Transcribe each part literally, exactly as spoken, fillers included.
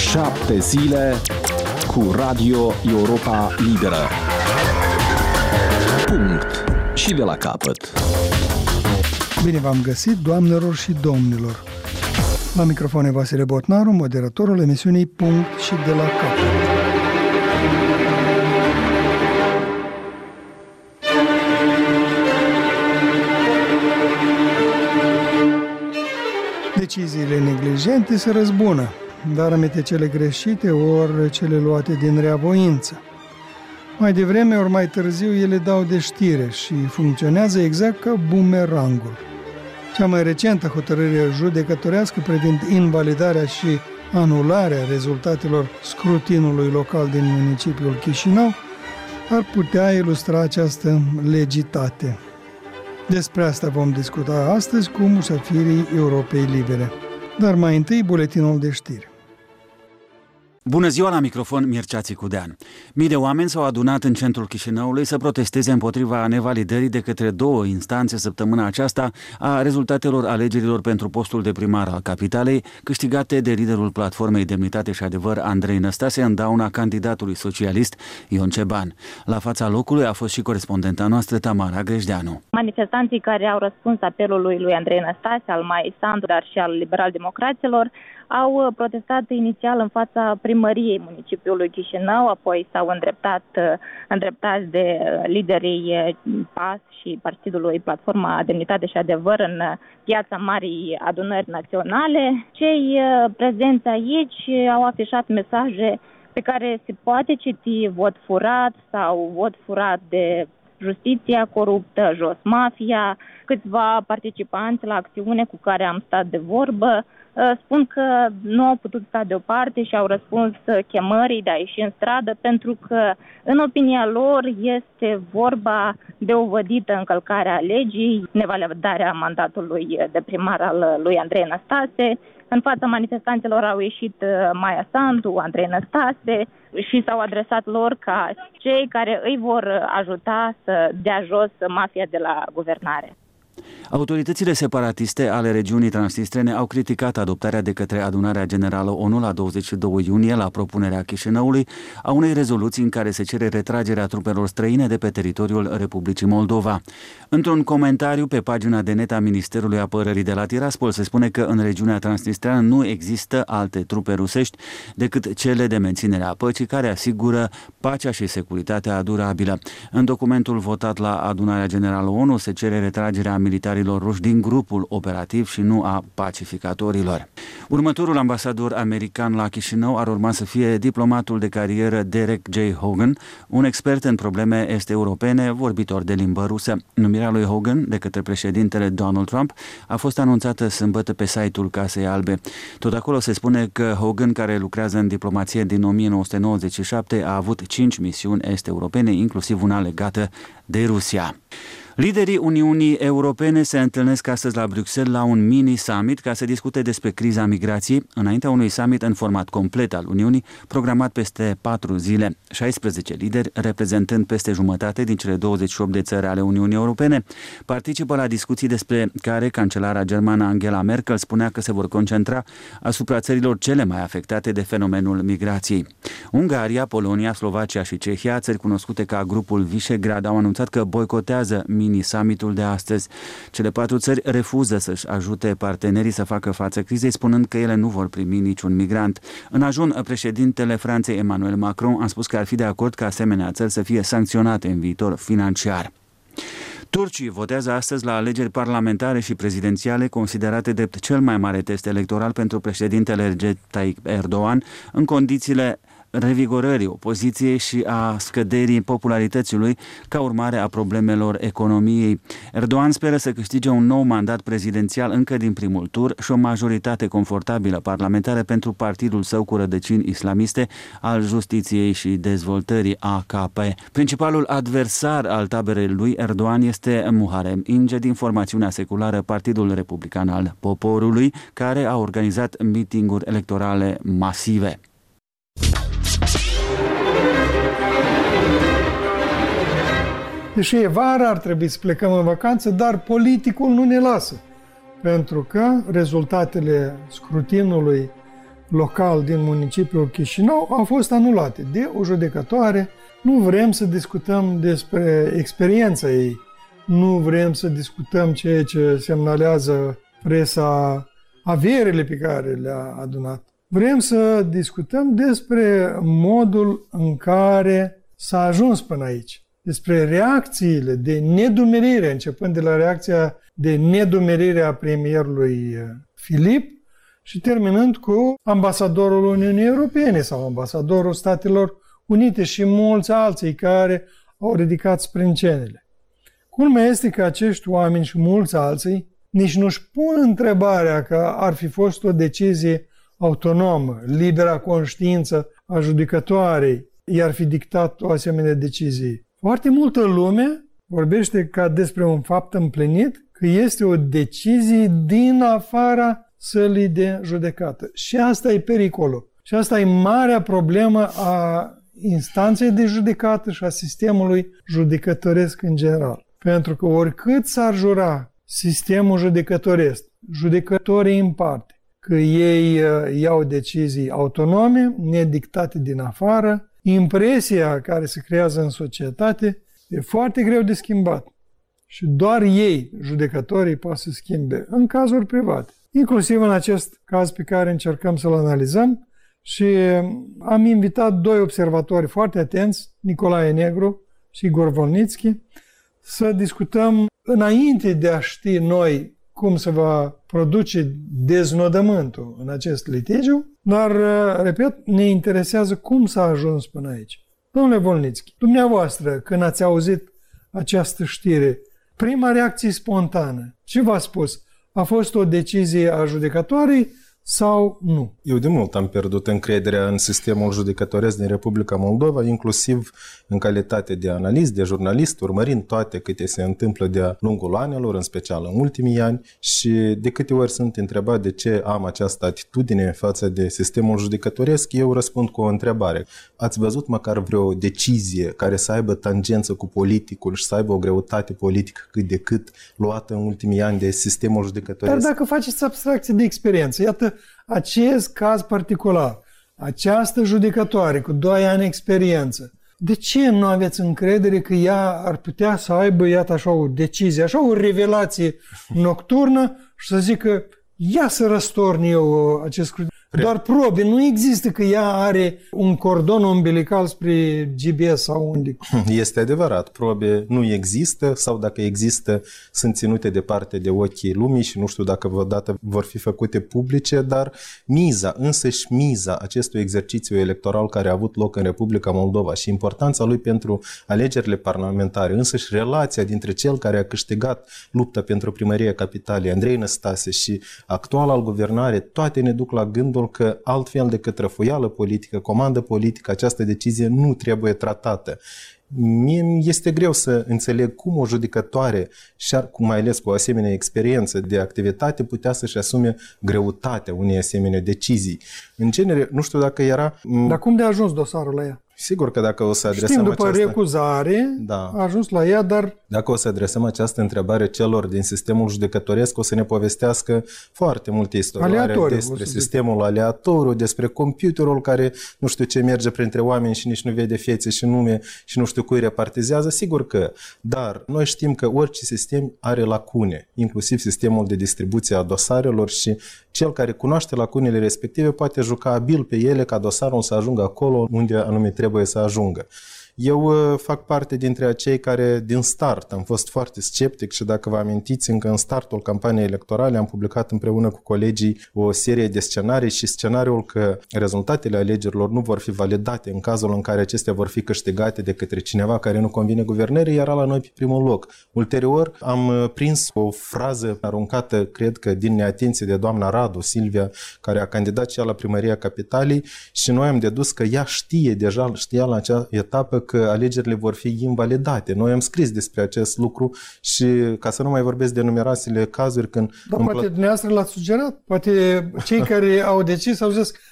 Șapte zile cu Radio Europa Liberă. Punct. Și de la capăt. Bine v-am găsit, doamnelor și domnilor. La microfon e Vasile Botnaru, moderatorul emisiunii Punct și de la capăt. Deciziile neglijente se răzbună, dar aminte cele greșite ori cele luate din reavoință. Mai devreme ori mai târziu ele dau de știre și funcționează exact ca bumerangul. Cea mai recentă hotărâre judecătorească privind invalidarea și anularea rezultatelor scrutinului local din municipiul Chișinău ar putea ilustra această legitate. Despre asta vom discuta astăzi cu musafirii Europei Libere. Dar mai întâi buletinul de știri. Bună ziua, la microfon Mircea Țicudean. Mii de oameni s-au adunat în centrul Chișinăului să protesteze împotriva nevalidării de către două instanțe săptămâna aceasta a rezultatelor alegerilor pentru postul de primar al capitalei, câștigate de liderul platformei Demnitate și Adevăr Andrei Năstase în dauna candidatului socialist Ion Ceban. La fața locului a fost și corespondenta noastră Tamara Grejdeanu. Manifestanții care au răspuns apelului lui Andrei Năstase, al Maii Sandu, dar și al liberal-democraților, au protestat inițial în fața primăriei municipiului Chișinău, apoi s-au îndreptat, îndreptați de liderii P A S și Partidului Platforma Demnitate și Adevăr în piața Marii Adunări Naționale. Cei prezenți aici au afișat mesaje pe care se poate citi vot furat sau vot furat de justiția coruptă, jos mafia. Câțiva participanți la acțiune cu care am stat de vorbă spun că nu au putut sta deoparte și au răspuns chemării de a ieși în stradă pentru că, în opinia lor, este vorba de o vădită încălcare a legii, nevalidarea mandatului de primar al lui Andrei Năstase. În fața manifestanților au ieșit Maia Sandu, Andrei Năstase și s-au adresat lor ca cei care îi vor ajuta să dea jos mafia de la guvernare. Autoritățile separatiste ale regiunii Transnistrene au criticat adoptarea de către Adunarea Generală ONU la douăzeci și doi iunie, la propunerea Chișinăului, a unei rezoluții în care se cere retragerea trupelor străine de pe teritoriul Republicii Moldova. Într-un comentariu pe pagina de net a Ministerului Apărării de la Tiraspol se spune că în regiunea Transnistreană nu există alte trupe rusești decât cele de menținere a păcii, care asigură pacea și securitatea durabilă. În documentul votat la Adunarea Generală ONU se cere retragerea militarilor ruși din grupul operativ și nu a pacificatorilor. Următorul ambasador american la Chișinău ar urma să fie diplomatul de carieră Derek J. Hogan, un expert în probleme est-europene, vorbitor de limbă rusă. Numirea lui Hogan de către președintele Donald Trump a fost anunțată sâmbătă pe site-ul Casei Albe. Tot acolo se spune că Hogan, care lucrează în diplomație din o mie nouă sute nouăzeci și șapte, a avut cinci misiuni est-europene, inclusiv una legată de Rusia. Liderii Uniunii Europene se întâlnesc astăzi la Bruxelles la un mini-summit ca să discute despre criza migrației, înaintea unui summit în format complet al Uniunii, programat peste patru zile. șaisprezece lideri, reprezentând peste jumătate din cele douăzeci și opt de țări ale Uniunii Europene, participă la discuții despre care cancelara germană Angela Merkel spunea că se vor concentra asupra țărilor cele mai afectate de fenomenul migrației. Ungaria, Polonia, Slovacia și Cehia, țări cunoscute ca grupul Visegrad, au anunțat că boicotează mini-summitul de astăzi. Cele patru țări refuză să-și ajute partenerii să facă față crizei, spunând că ele nu vor primi niciun migrant. În ajun, președintele Franței Emmanuel Macron a spus că ar fi de acord ca asemenea țări să fie sancționate în viitor financiar. Turcii votează astăzi la alegeri parlamentare și prezidențiale, considerate drept cel mai mare test electoral pentru președintele Recep Tayyip Erdogan, în condițiile revigorării opoziției și a scăderii popularității lui ca urmare a problemelor economiei. Erdogan speră să câștige un nou mandat prezidențial încă din primul tur și o majoritate confortabilă parlamentară pentru partidul său cu rădăcini islamiste al Justiției și Dezvoltării, A K P. Principalul adversar al taberei lui Erdogan este Muharrem Ince din formațiunea seculară Partidul Republican al Poporului, care a organizat mitinguri electorale masive. Deși e vară, ar trebui să plecăm în vacanță, dar politicul nu ne lasă. Pentru că rezultatele scrutinului local din municipiul Chișinău au fost anulate de o judecătoare. Nu vrem să discutăm despre experiența ei, nu vrem să discutăm ceea ce semnalează presa, averile pe care le-a adunat. Vrem să discutăm despre modul în care s-a ajuns până aici, despre reacțiile de nedumerire, începând de la reacția de nedumerire a premierului Filip și terminând cu ambasadorul Uniunii Europene sau ambasadorul Statelor Unite și mulți alții care au ridicat sprâncenele. Culmea este că acești oameni și mulți alții nici nu-și pun întrebarea că ar fi fost o decizie autonomă, libera conștiință a judecătoarei, i-ar fi dictat o asemenea decizie. Foarte multă lume vorbește ca despre un fapt împlinit, că este o decizie din afara sălii de judecată. Și asta e pericolul. Și asta e marea problemă a instanței de judecată și a sistemului judecătoresc în general. Pentru că oricât s-ar jura sistemul judecătoresc, judecătorii în parte, că ei iau decizii autonome, nedictate din afară, impresia care se creează în societate e foarte greu de schimbat. Și doar ei, judecătorii, pot să schimbe în cazuri private. Inclusiv în acest caz pe care încercăm să-l analizăm și am invitat doi observatori foarte atenți, Nicolae Negru și Igor Volnitski, să discutăm înainte de a ști noi cum se va produce deznodământul în acest litigiu, dar, repet, ne interesează cum s-a ajuns până aici. Domnule Volnitski, dumneavoastră, când ați auzit această știre, prima reacție spontană, ce v-a spus? A fost o decizie a judecătoarei sau nu? Eu de mult am pierdut încrederea în sistemul judecătoresc din Republica Moldova, inclusiv în calitate de analist, de jurnalist, urmărind toate câte se întâmplă de-a lungul anilor, în special în ultimii ani, și de câte ori sunt întrebat de ce am această atitudine față de sistemul judecătoresc, eu răspund cu o întrebare. Ați văzut măcar vreo decizie care să aibă tangență cu politicul și să aibă o greutate politică cât de cât luată în ultimii ani de sistemul judecătoresc? Dar dacă faceți abstracție de experiență, iată acest caz particular, această judecătoare cu doi ani experiență, de ce nu aveți încredere că ea ar putea să aibă, iată, așa o decizie, așa o revelație nocturnă și să zică, ia să răstorn eu acest scrutin? Doar probe, nu există că ea are un cordon umbilical spre G B S sau unde. Este adevărat, probe nu există sau dacă există sunt ținute departe de ochii lumii și nu știu dacă vreodată vor fi făcute publice, dar miza, însăși miza acestui exercițiu electoral care a avut loc în Republica Moldova și importanța lui pentru alegerile parlamentare, însăși relația dintre cel care a câștigat lupta pentru primăria capitalei, Andrei Năstase, și actuala guvernare, toate ne duc la gândul că altfel decât răfuială politică, comandă politică, această decizie nu trebuie tratată. Mie este greu să înțeleg cum o judecătoare, și mai ales cu o asemenea experiență de activitate, putea să-și asume greutatea unei asemenea decizii. În genere, nu știu dacă era... Dar cum de a ajuns dosarul la ea? Sigur că dacă o să adresăm Știm, după această... recuzare, da. a ajuns la ea, dar... Dacă o să adresăm această întrebare celor din sistemul judecătoresc, o să ne povestească foarte multe istorioare despre sistemul aleatoriu, despre computerul care nu știu ce merge printre oameni și nici nu vede fețe și nume și nu știu cui repartizează. Sigur că, dar noi știm că orice sistem are lacune, inclusiv sistemul de distribuție a dosarelor, și cel care cunoaște lacunele respective poate juca abil pe ele ca dosarul să ajungă acolo unde anume trebuie să ajungă. Eu uh, fac parte dintre acei care din start am fost foarte sceptic și dacă vă amintiți, încă în startul campaniei electorale am publicat împreună cu colegii o serie de scenarii și scenariul că rezultatele alegerilor nu vor fi validate în cazul în care acestea vor fi câștigate de către cineva care nu convine guvernării, era la noi pe primul loc. Ulterior am prins o frază aruncată, cred că din neatenție, de doamna Radu Silvia, care a candidat și ea la primăria capitalei, și noi am dedus că ea știe deja, știa la acea etapă că alegerile vor fi invalidate. Noi am scris despre acest lucru și ca să nu mai vorbesc de numeroasele cazuri când... Dar poate plă... dumneavoastră l-ați sugerat. Poate cei care au decis au zis,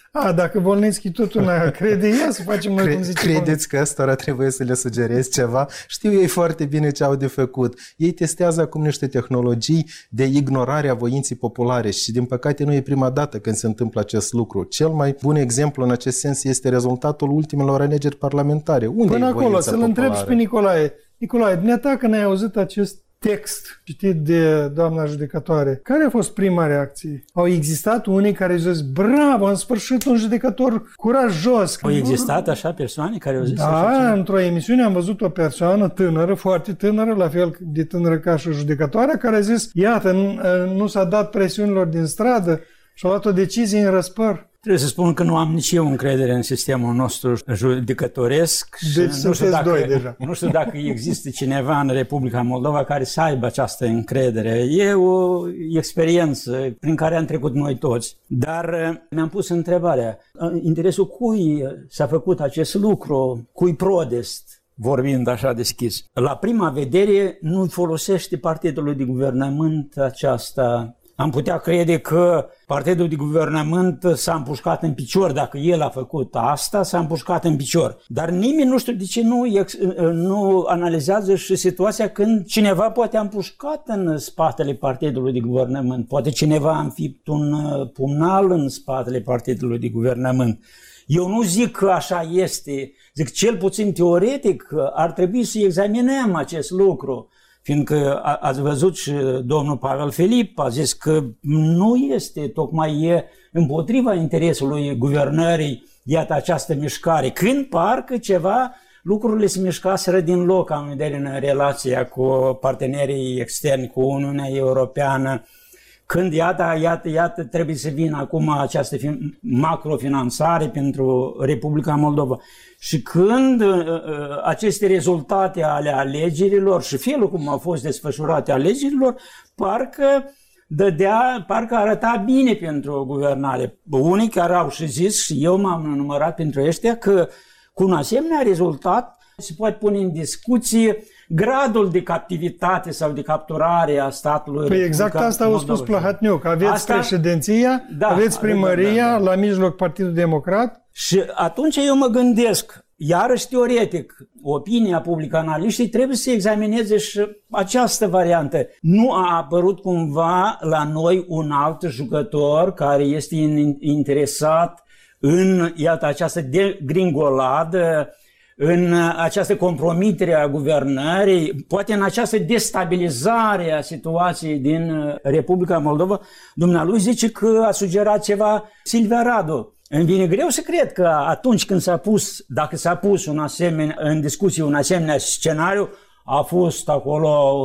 A, dacă Volnitski tot una crede ea, să facem noi Cre- cum zice Credeți Volnitski. că ăstora trebuie să le sugerez ceva? Știu ei foarte bine ce au de făcut. Ei testează acum niște tehnologii de ignorare a voinții populare și din păcate nu e prima dată când se întâmplă acest lucru. Cel mai bun exemplu în acest sens este rezultatul ultimelor alegeri parlamentare. Unde Până e acolo, voința să-l întreb și pe Nicolae. Nicolae, dumneata când ai auzit acest text citit de doamna judecătoare, care a fost prima reacție? Au existat unii care au zis, bravo, în sfârșit un judecător curajos. Au existat așa persoane care au zis da, așa ceva? într-o emisiune am văzut o persoană tânără, foarte tânără, la fel de tânără ca și judecătoarea, care a zis, iată, nu s-a dat presiunilor din stradă și a luat o decizie în răspăr. Trebuie să spun că nu am nici eu încredere în sistemul nostru judecătoresc. Deci nu știu, dacă, doi deja. nu știu dacă există cineva în Republica Moldova care să aibă această încredere. E o experiență prin care am trecut noi toți. Dar mi-am pus întrebarea, în interesul cui s-a făcut acest lucru, cui prodest, vorbind așa deschis. La prima vedere nu folosește partidului de guvernământ aceasta. Am putea crede că partidul de guvernământ s-a împușcat în picior. Dacă el a făcut asta, s-a împușcat în picior. Dar nimeni nu știu de ce nu, nu analizează și situația când cineva poate a împușcat în spatele partidului de guvernământ. Poate cineva a înfipt un pumnal în spatele partidului de guvernământ. Eu nu zic că așa este, zic cel puțin teoretic ar trebui să examinăm acest lucru. Fiindcă ați văzut și domnul Pavel Filip a zis că nu este, tocmai e împotriva interesului guvernării, iată această mișcare. Când parcă ceva, lucrurile se mișcaseră din loc, am vedere în relația cu partenerii externi, cu Uniunea Europeană, când iată, iată, iată trebuie să vină acum această macrofinanțare pentru Republica Moldova. Și când uh, aceste rezultate ale alegerilor și felul cum au fost desfășurate alegerilor, parcă dădea, parcă arăta bine pentru guvernare. Unii care au și zis, și eu m-am numărat pentru ăștia, că cu un asemenea rezultat se poate pune în discuție gradul de captivitate sau de capturare a statului. Păi exact asta au spus Plahotniuc. Aveți asta, președinția, da, primăria, da, da, da. La mijloc Partidul Democrat. Și atunci eu mă gândesc, iarăși teoretic, opinia publică, analiștii trebuie să examineze și această variantă. Nu a apărut cumva la noi un alt jucător care este interesat în, iată, această degringoladă, în această compromitere a guvernării, poate în această destabilizare a situației din Republica Moldova. Dumnealui zice că a sugerat ceva Silvia Radu. Îmi vine greu să cred că atunci când s-a pus, dacă s-a pus un asemenea, în discuție un asemenea scenariu, a fost acolo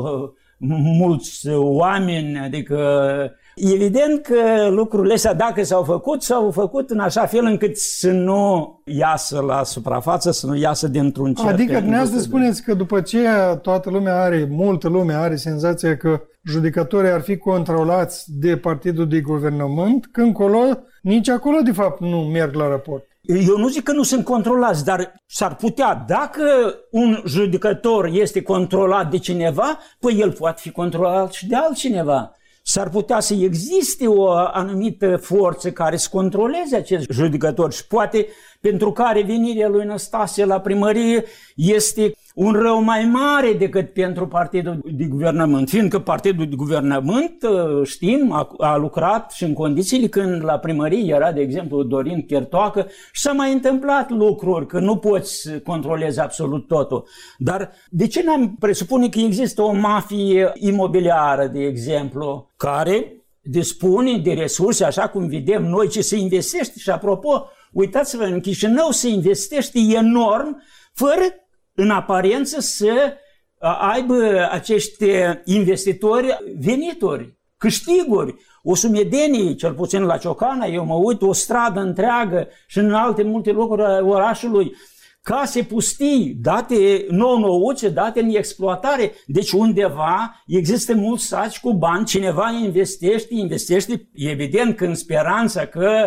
mulți oameni, adică evident că lucrurile astea, dacă s-au făcut, s-au făcut în așa fel încât să nu iasă la suprafață, să nu iasă dintr-un cer. Adică dumneavoastră spuneți că după ce toată lumea are, multă lume are senzația că judecătorii ar fi controlați de partidul de guvernământ, că încolo, nici acolo de fapt nu merg la raport. Eu nu zic că nu sunt controlați, dar s-ar putea, dacă un judecător este controlat de cineva, păi el poate fi controlat și de altcineva. S-ar putea să existe o anumită forță care să controleze acest judecător și poate pentru care venirea lui Năstase la primărie este un rău mai mare decât pentru partidul de guvernământ, fiindcă partidul de guvernământ, știm, a, a lucrat și în condițiile când la primărie era, de exemplu, Dorin Chertoacă și s-a mai întâmplat lucruri, că nu poți să controlezi absolut totul. Dar de ce n-am presupune că există o mafie imobiliară, de exemplu, care dispune de resurse, așa cum vedem noi, ce se investește și, apropo, uitați-vă, în Chișinău se investește enorm, fără în aparență să aibă acești investitori venituri, câștiguri, o sumedenie, cel puțin la Ciocana, eu mă uit, o stradă întreagă și în alte multe locuri ale orașului, case pustii, date nou-nouțe, date în exploatare. Deci undeva există mulți saci cu bani, cineva investește, investește, evident că în speranța că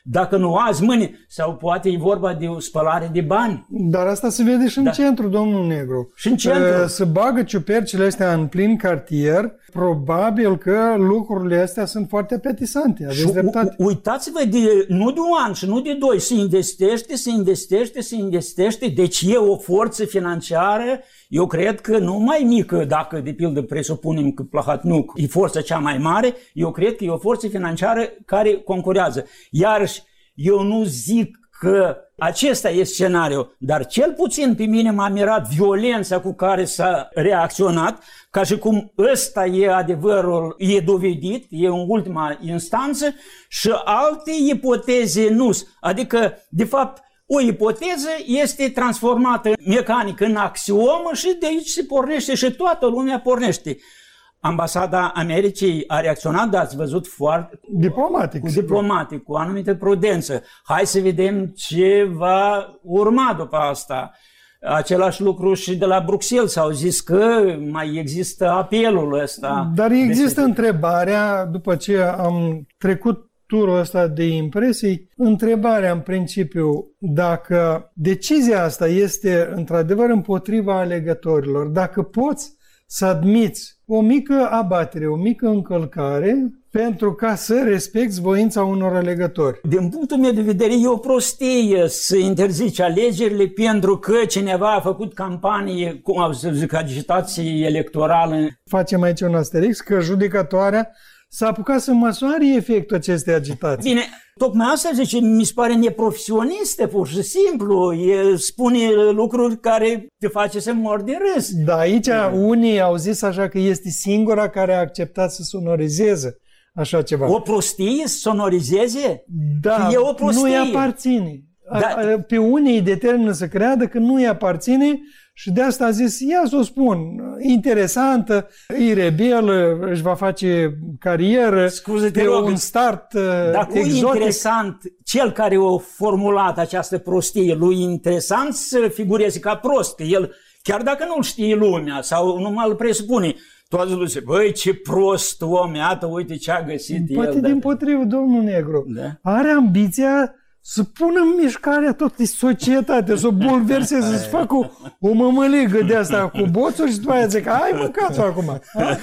dacă nu azi, mâine, sau poate e vorba de o spălare de bani. Dar asta se vede și în da. centru, domnul Negru. Și în centru. Se bagă ciupercile astea în plin cartier, probabil că lucrurile astea sunt foarte apetisante. Aveți dreptate. Uitați-vă, de, nu de un an și nu de doi, se investește, se investește, se investește, deci e o forță financiară, eu cred că nu mai mică, dacă de pildă presupunem că Plahotniuc e forța cea mai mare, eu cred că e o forță financiară care concurează. Iarăși, eu nu zic că acesta e scenariul, dar cel puțin pe mine m-a mirat violența cu care s-a reacționat, ca și cum ăsta e adevărul, e dovedit, e în ultima instanță și alte ipoteze nu. Adică, de fapt, o ipoteză este transformată mecanic în axiomă și de aici se pornește și toată lumea pornește. Ambasada Americii a reacționat, dar ați văzut foarte... Diplomatic. Cu diplomatic, cu anumită prudență. Hai să vedem ce va urma după asta. Același lucru și de la Bruxelles s-au zis că mai există apelul ăsta. Dar există de... întrebarea, după ce am trecut turul ăsta de impresii, întrebarea în principiu, dacă decizia asta este într-adevăr împotriva alegătorilor, dacă poți să admiți o mică abatere, o mică încălcare pentru ca să respecti voința unor alegători. Din punctul meu de vedere, e o prostie să interzici alegerile pentru că cineva a făcut campanie, cum au să zic, agitație electorală. Facem aici un asterix că judecătoarea s-a apucat să măsoare efectul acestei agitații. Bine, tocmai asta zice, mi se pare neprofesionistă, pur și simplu. E, spune lucruri care te face să mori de râs. Da, aici da. Unii au zis așa că este singura care a acceptat să sonorizeze așa ceva. O prostie să sonorizeze? Da, e o prostie. Nu-i aparține. Da. Pe unii îi determină să creadă că nu-i aparține și de asta a zis, ia să o spun, interesantă, e rebelă, își va face carieră, Scuze-te, e rog, un start dar cui exotic. Interesant, cel care a formulat această prostie, lui interesant să figureze ca prost, că el, chiar dacă nu știe lumea sau nu mă presupune, toată lumea zice, băi, ce prost om, iată, uite ce a găsit Poate el. Poate dimpotrivă, domnul Negru, da? Are ambiția să pună în mișcare toată societatea, să o bulverseze, să facă o, o mămăligă de asta cu boțuri și după aia zic, hai mâncați-o acum.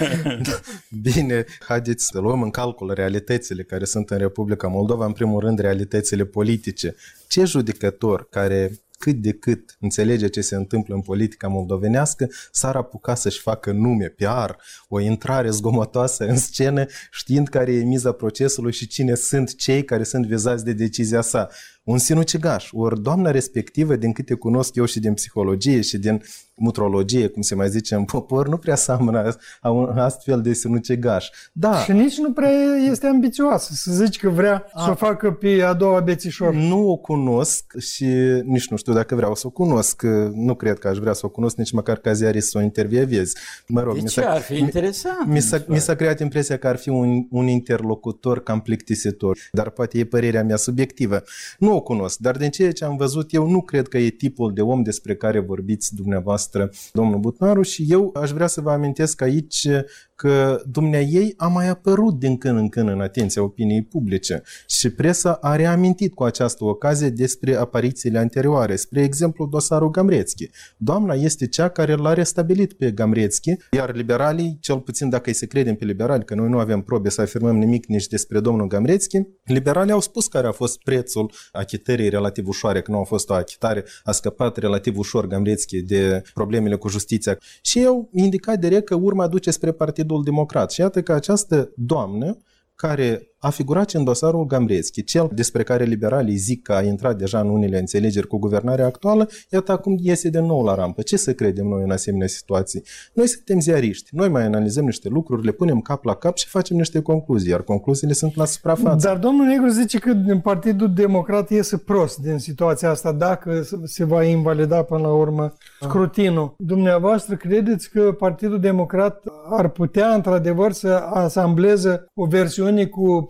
Bine, haideți să luăm în calcul realitățile care sunt în Republica Moldova, în primul rând realitățile politice. Ce judecător care cât de cât înțelege ce se întâmplă în politica moldovenească, s-ar apuca să-și facă nume, P R, o intrare zgomotoasă în scenă, știind care e miza procesului și cine sunt cei care sunt vizați de decizia sa. Un sinucigaș. Ori doamna respectivă, din câte cunosc eu și din psihologie și din mutrologie, cum se mai zice în popor, nu prea seamănă a un astfel de sinucigaș. Da. Și nici nu prea este ambițioasă să zici că vrea a. să o facă pe a doua bețișor. Nu o cunosc și nici nu știu dacă vreau să o cunosc. Nu cred că aș vrea să o cunosc, nici măcar ca ziarist să o intervievez. Mă rog, de mi ce? S-a, ar fi interesant. Mi s-a, mi s-a creat impresia că ar fi un, un interlocutor cam plictisitor, dar poate e părerea mea subiectivă. Nu o cunosc, dar din ceea ce am văzut eu nu cred că e tipul de om despre care vorbiți dumneavoastră, domnul Butnaru, și eu aș vrea să vă amintesc aici că dumneaei a mai apărut din când în când în atenția opiniei publice și presa a reamintit cu această ocazie despre aparițiile anterioare, spre exemplu dosarul Gamrețchi. Doamna este cea care l-a restabilit pe Gamrețchi, iar liberalii, cel puțin dacă îi se credem pe liberali, că noi nu avem probe să afirmăm nimic nici despre domnul Gamrețchi, liberalii au spus care a fost prețul achitării relativ ușoare, că nu a fost o achitare, a scăpat relativ ușor Gamrețchi de problemele cu justiția și eu indicat direct că urma duce spre Partidul Democrat. Și iată că această doamnă care a figurat în dosarul Gamrețchi, cel despre care liberalii zic că a intrat deja în unele înțelegeri cu guvernarea actuală, iată acum iese de nou la rampă. Ce să credem noi în asemenea situații? Noi suntem ziariști, noi mai analizăm niște lucruri, le punem cap la cap și facem niște concluzii, iar concluziile sunt la suprafață. Dar domnul Negru zice că Partidul Democrat iese prost din situația asta dacă se va invalida până la urmă scrutinul. Dumneavoastră credeți că Partidul Democrat ar putea într-adevăr să asambleze o versiune cu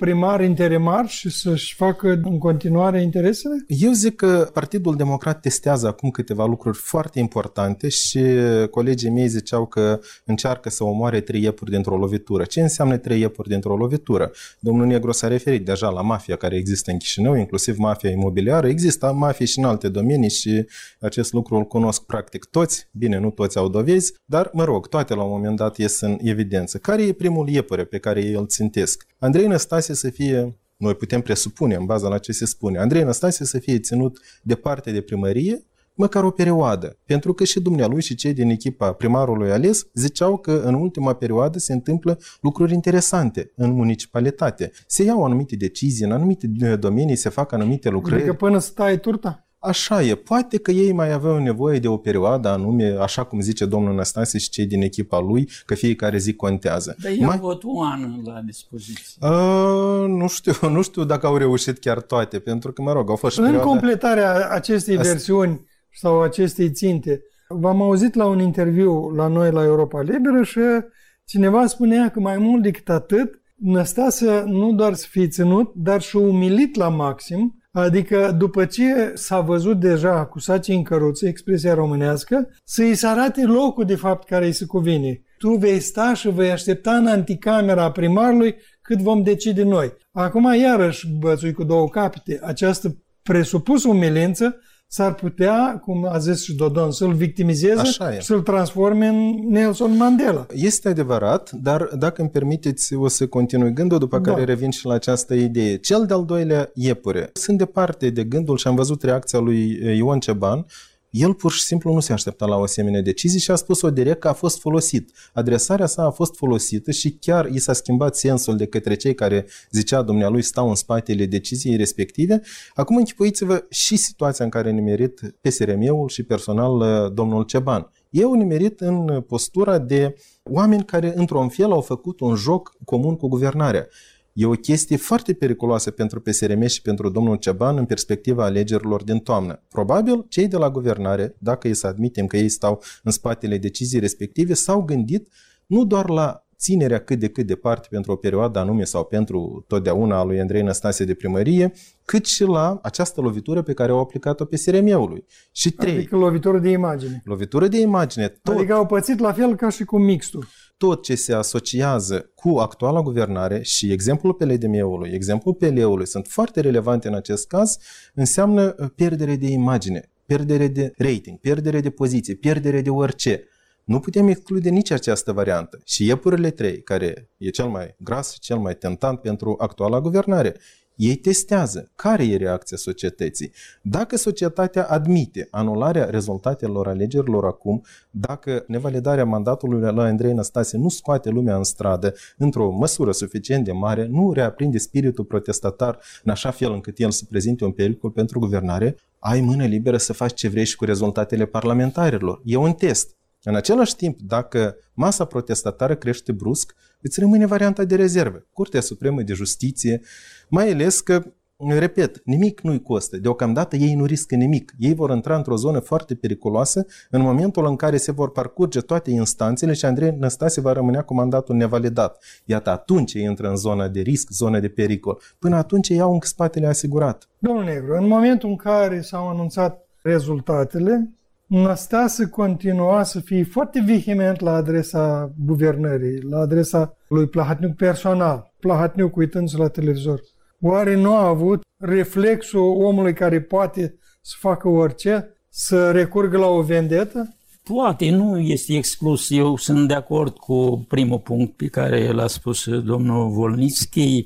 primar interimar și să-și facă în continuare interesele? Eu zic că Partidul Democrat testează acum câteva lucruri foarte importante și colegii mei ziceau că încearcă să omoare trei iepuri dintr-o lovitură. Ce înseamnă trei iepuri dintr-o lovitură? Domnul Negru s-a referit deja la mafia care există în Chișinău, inclusiv mafia imobiliară. Există mafie și în alte domenii și acest lucru îl cunosc practic toți. Bine, nu toți au dovezi, dar mă rog, toate la un moment dat ies în evidență. Care e primul iepure pe care ei îl țintesc? Andrei Năstase să fie, noi putem presupune în baza la ce se spune, Andrei Năstase să fie ținut departe de primărie măcar o perioadă, pentru că și dumnealui și cei din echipa primarului ales ziceau că în ultima perioadă se întâmplă lucruri interesante în municipalitate. Se iau anumite decizii, în anumite domenii se fac anumite lucrări. Adică până să tai turta? Așa e. Poate că ei mai aveau nevoie de o perioadă anume, așa cum zice domnul Năstase și cei din echipa lui, că fiecare zi contează. Dar ei mai... au avut un an la dispoziție. A, nu știu, nu știu dacă au reușit chiar toate, pentru că, mă rog, au fost în perioada... completarea acestei Asta... versiuni sau acestei ținte, v-am auzit la un interviu la noi la Europa Liberă și cineva spunea că mai mult decât atât, Năstase nu doar să fie ținut, dar și umilit la maxim. Adică după ce s-a văzut deja cu sacii în căruță, expresia românească, să-i se arate locul de fapt care îi se cuvine. Tu vei sta și vei aștepta în anticamera primarului cât vom decide noi. Acum iarăși bățui cu două capete. Această presupusă umilință s-ar putea, cum a zis și Dodon, să-l victimizeze și să-l transforme în Nelson Mandela. Este adevărat, dar dacă îmi permiteți, o să continui gândul, după da. care revin și la această idee. Cel de-al doilea iepure. Sunt departe de gândul și am văzut reacția lui Ion Ceban. El pur și simplu nu se aștepta la o asemenea decizie și a spus-o direct că a fost folosit. Adresarea sa a fost folosită și chiar i s-a schimbat sensul de către cei care zicea dumnealui stau în spatele deciziei respective. Acum închipuiți-vă și situația în care a nimerit P S R M-ul și personal domnul Ceban. Ei au nimerit în postura de oameni care într-un fel au făcut un joc comun cu guvernarea. E o chestie foarte periculoasă pentru P S R M și pentru domnul Ceban în perspectiva alegerilor din toamnă. Probabil cei de la guvernare, dacă îi să admitem că ei stau în spatele deciziei respective, s-au gândit nu doar la ținerea cât de cât departe pentru o perioadă anume sau pentru totdeauna a lui Andrei Năstase de primărie, cât și la această lovitură pe care au aplicat-o P S R M-ului. Și trei. Adică lovitură de imagine. Lovitură de imagine. Tot. Adică au pățit la fel ca și cu mixtul. Tot ce se asociază cu actuala guvernare și exemplul P L D M-ului, exemplul P L-ului sunt foarte relevante în acest caz, înseamnă pierdere de imagine, pierdere de rating, pierdere de poziție, pierdere de orice. Nu putem exclude nici această variantă. Și iepurile trei, care e cel mai gras și cel mai tentant pentru actuala guvernare, ei testează care e reacția societății. Dacă societatea admite anularea rezultatelor alegerilor acum, dacă nevalidarea mandatului la Andrei Năstase nu scoate lumea în stradă într-o măsură suficient de mare, nu reaprinde spiritul protestatar în așa fel încât el să prezinte un pericol pentru guvernare, ai mână liberă să faci ce vrei și cu rezultatele parlamentarilor. E un test. În același timp, dacă masa protestatară crește brusc, îți rămâne varianta de rezervă. Curtea Supremă de Justiție, mai ales că, repet, nimic nu-i costă. Deocamdată ei nu riscă nimic. Ei vor intra într-o zonă foarte periculoasă în momentul în care se vor parcurge toate instanțele și Andrei Năstase va rămânea cu mandatul nevalidat. Iată, atunci ei intră în zona de risc, zona de pericol. Până atunci ei au încă spatele asigurat. Domnul Negru, în momentul în care s-au anunțat rezultatele, Năstase continua să fie foarte vehement la adresa guvernării, la adresa lui Plahatniuc personal. Plahatniuc uitându-se la televizor. Oare nu a avut reflexul omului care poate să facă orice, să recurgă la o vendetă? Poate, nu este exclus. Eu sunt de acord cu primul punct pe care l-a spus domnul Volnitski.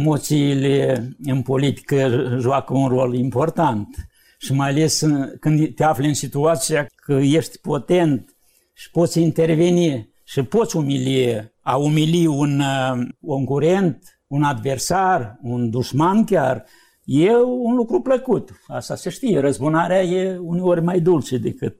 Emoțiile în politică joacă un rol important. Și mai ales când te afli în situația că ești potent și poți interveni și poți umili, a umili un concurent, un adversar, un dușman chiar, e un lucru plăcut. Asta se știe. Răzbunarea e uneori mai dulce decât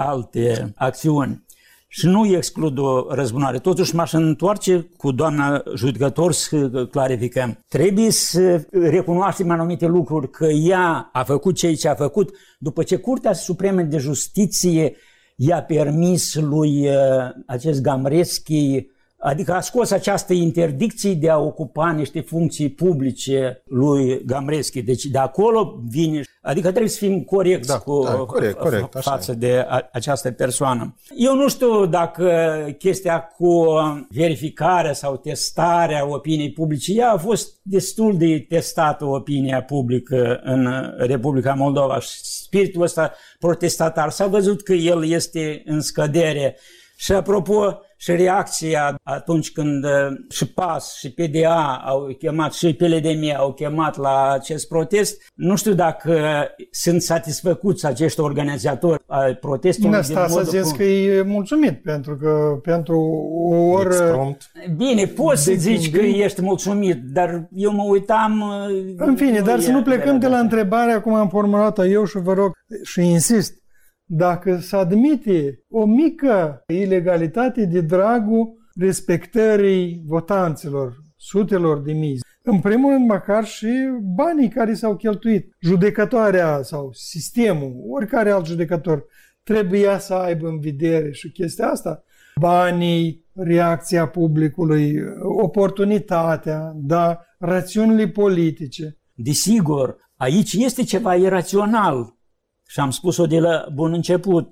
alte acțiuni. Și nu exclud o răzbunare. Totuși m-aș întoarce cu doamna judecător să clarificăm. Trebuie să recunoaștem anumite lucruri, că ea a făcut ceea ce a făcut după ce Curtea Supremă de Justiție i-a permis lui acest Gamreschi Adică a scos această interdicție de a ocupa niște funcții publice lui Gambreschi. Deci de acolo vine, adică trebuie să fim corecți da, cu, da, corect, corect, față de a, această persoană. Eu nu știu dacă chestia cu verificarea sau testarea opiniei publice, ea a fost destul de testată opinia publică în Republica Moldova și spiritul ăsta protestatar s-a văzut că el este în scădere. Și apropo, și reacția atunci când și P A S și P D A au chemat și P L D M au chemat la acest protest, nu știu dacă sunt satisfăcuți acești organizatori ai protestului. Asta să zici că e mulțumit, pentru că pentru o oră... Bine, poți să zici că ești mulțumit, dar eu mă uitam... În fine, dar să nu plecăm de la întrebarea cum am formulat-o eu și vă rog și insist. Dacă se admite o mică ilegalitate de dragul respectării votanților, sutelor de mii, în primul rând măcar și banii care s-au cheltuit, judecătoarea sau sistemul, oricare alt judecător, trebuia să aibă în vedere și chestia asta. Banii, reacția publicului, oportunitatea, da, rațiunile politice. Desigur, aici este ceva irațional. Și am spus-o de la bun început.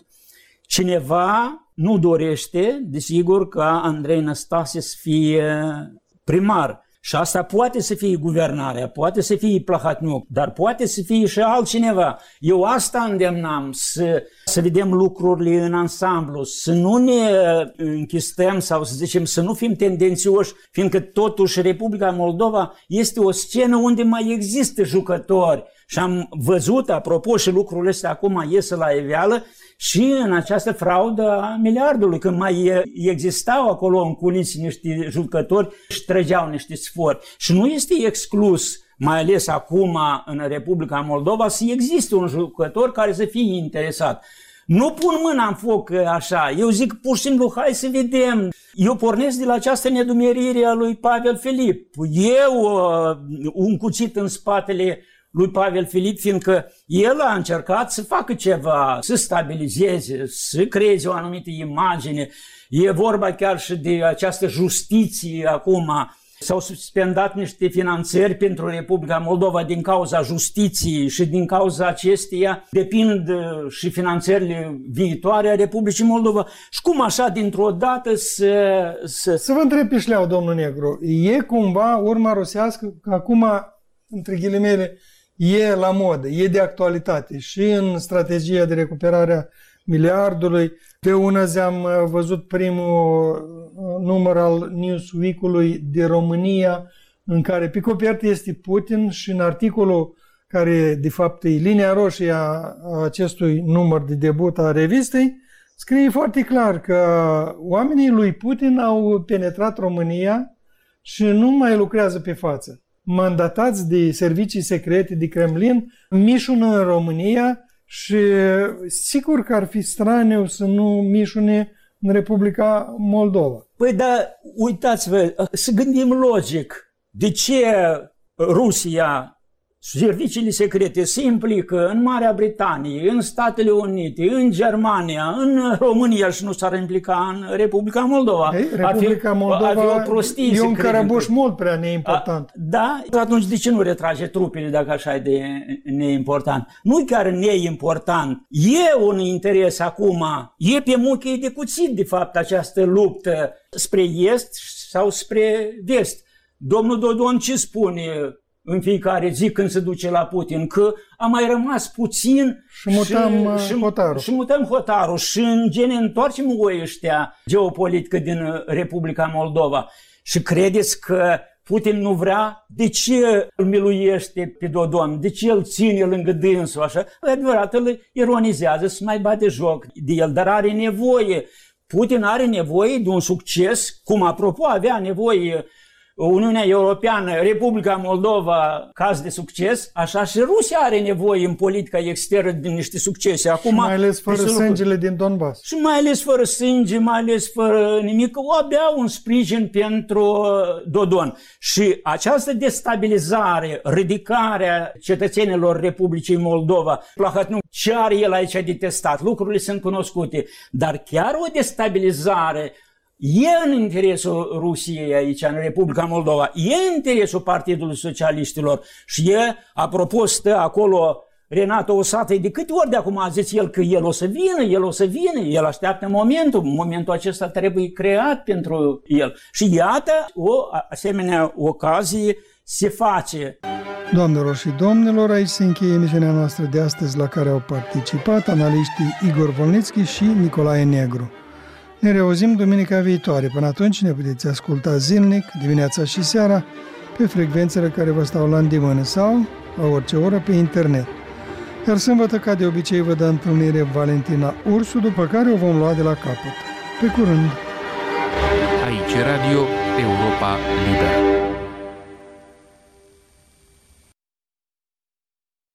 Cineva nu dorește, desigur, ca Andrei Năstase să fie primar. Și asta poate să fie guvernarea, poate să fie Plahotniuc, dar poate să fie și altcineva. Eu asta îndemnam, să, să vedem lucrurile în ansamblu, să nu ne închistăm sau să zicem să nu fim tendențioși, fiindcă totuși Republica Moldova este o scenă unde mai există jucători. Și am văzut, apropo, și lucrurile astea acum iese la iveală și în această fraudă a miliardului, când mai existau acolo în culisi niște jucători și trăgeau niște sfori. Și nu este exclus, mai ales acum în Republica Moldova, să existe un jucător care să fie interesat. Nu pun mâna în foc așa, eu zic pur și simplu, hai să vedem. Eu pornesc de la această nedumerire a lui Pavel Filip. Eu, un cuțit în spatele lui Pavel Filip, fiindcă el a încercat să facă ceva, să stabilizeze, să creeze o anumită imagine. E vorba chiar și de această justiție acum. S-au suspendat niște finanțări pentru Republica Moldova din cauza justiției și din cauza acesteia depind și finanțările viitoare a Republicii Moldova. Și cum așa dintr-o dată să... Să, să vă întreb pe șleau, domnul Negru, e cumva urma rusească că acum, între ghilimele, e la modă, e de actualitate și în strategia de recuperare a miliardului. De una zi am văzut primul număr al Newsweek-ului de România, în care pe copertă este Putin și în articolul care de fapt e linia roșie a acestui număr de debut a revistei, scrie foarte clar că oamenii lui Putin au penetrat România și nu mai lucrează pe față. Mandatați de servicii secrete de Kremlin mișună în România și sigur că ar fi straniu să nu mișune în Republica Moldova. Păi da, uitați-vă, să gândim logic. De ce Rusia, serviciile secrete se implică în Marea Britanie, în Statele Unite, în Germania, în România și nu s-ar implica în Republica Moldova? Ei, Republica fi, Moldova o prostie, e un cărăbuș mult prea neimportant. A, da? Atunci de ce nu retrage trupele dacă așa e de neimportant? Nu e chiar neimportant. E un interes acum, e pe muchii de cuțit de fapt această luptă spre est sau spre vest. Domnul Dodon ce spune în fiecare zi când se duce la Putin? Că a mai rămas puțin și mutăm și, hotarul. Și mutăm hotarul și în gene întoarcem oii ăștia geopolitică din Republica Moldova. Și credeți că Putin nu vrea? De ce îl miluiește pe Dodon? De ce îl ține lângă dânsul? Așa? Adevărat, îl ironizează să mai bate joc de el, dar are nevoie. Putin are nevoie de un succes, cum apropo avea nevoie Uniunea Europeană, Republica Moldova, caz de succes, așa și Rusia are nevoie în politica externă de niște succese. Acum, și mai ales fără sângele din Donbass. Și mai ales fără sânge, mai ales fără nimic, o abia un sprijin pentru Dodon. Și această destabilizare, ridicarea cetățenilor Republicii Moldova, Plahotniuc, ce are el aici de testat? Lucrurile sunt cunoscute, dar chiar o destabilizare E în interesul Rusiei aici, în Republica Moldova, e în interesul Partidului Socialiștilor și e, apropo, stă acolo Renato Osatăi, de câte ori de acum a zis el că el o să vină, el o să vină, el așteaptă momentul, momentul acesta trebuie creat pentru el. Și iată, o asemenea ocazie se face. Doamnelor și domnilor, aici se încheie emisiunea noastră de astăzi, la care au participat analiștii Igor Volnitski și Nicolae Negru. Ne reauzim duminica viitoare. Până atunci ne puteți asculta zilnic, dimineața și seara, pe frecvențele care vă stau la îndemână sau la orice oră pe internet. Iar sâmbătă, ca de obicei, vă dă întâlnire Valentina Ursu, după care o vom lua de la capăt. Pe curând! Aici Radio Europa Liberă.